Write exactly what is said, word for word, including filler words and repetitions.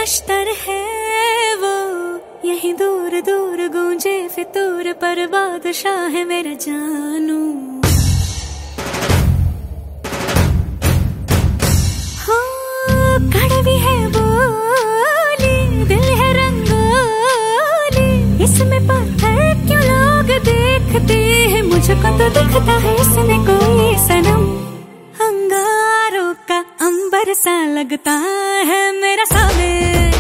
नश्तर है वो, यही दूर दूर गूंजे फितूर पर बादशाह है मेरा जानू। हो कड़वी है बोली, दिल है रंगोली, इसमें पत्थर क्यों लोग देखते हैं, मुझको तो दिखता है इसमें कोई सनम। अंगारों का अंबर सा लगता है मेरा साबिर,